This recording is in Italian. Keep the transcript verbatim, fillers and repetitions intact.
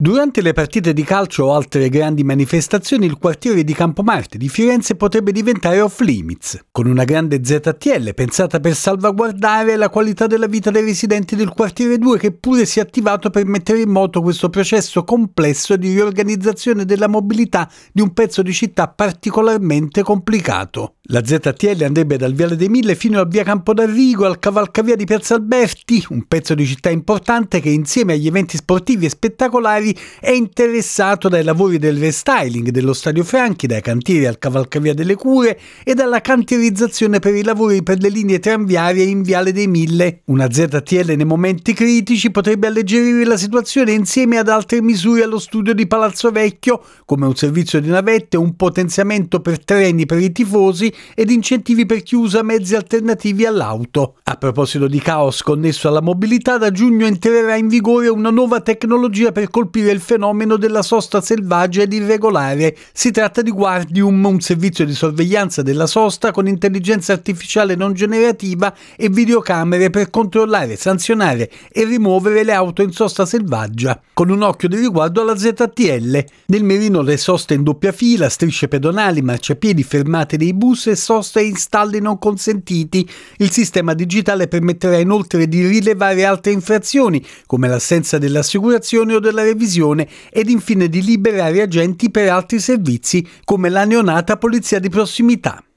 Durante le partite di calcio o altre grandi manifestazioni, il quartiere di Campomarte di Firenze potrebbe diventare off limits, con una grande Z T L pensata per salvaguardare la qualità della vita dei residenti del quartiere due, che pure si è attivato per mettere in moto questo processo complesso di riorganizzazione della mobilità di un pezzo di città particolarmente complicato. La Z T L andrebbe dal Viale dei Mille fino a Via Campodarrigo, al cavalcavia di Piazza Alberti, un pezzo di città importante che insieme agli eventi sportivi e spettacolari è interessato dai lavori del restyling dello Stadio Franchi, dai cantieri al cavalcavia delle Cure e dalla cantierizzazione per i lavori per le linee tranviarie in Viale dei Mille. Una Z T L nei momenti critici potrebbe alleggerire la situazione insieme ad altre misure allo studio di Palazzo Vecchio, come un servizio di navette, un potenziamento per treni per i tifosi ed incentivi per chi usa mezzi alternativi all'auto. A proposito di caos connesso alla mobilità, da giugno entrerà in vigore una nuova tecnologia per colpire il fenomeno della sosta selvaggia ed irregolare. Si tratta di Guardium, un servizio di sorveglianza della sosta con intelligenza artificiale non generativa e videocamere per controllare, sanzionare e rimuovere le auto in sosta selvaggia, con un occhio di riguardo alla Z T L. Nel mirino le soste in doppia fila, strisce pedonali, marciapiedi, fermate dei bus e soste e installi non consentiti. Il sistema digitale permetterà inoltre di rilevare altre infrazioni, come l'assenza dell'assicurazione o della revisione, ed infine di liberare agenti per altri servizi, come la neonata polizia di prossimità.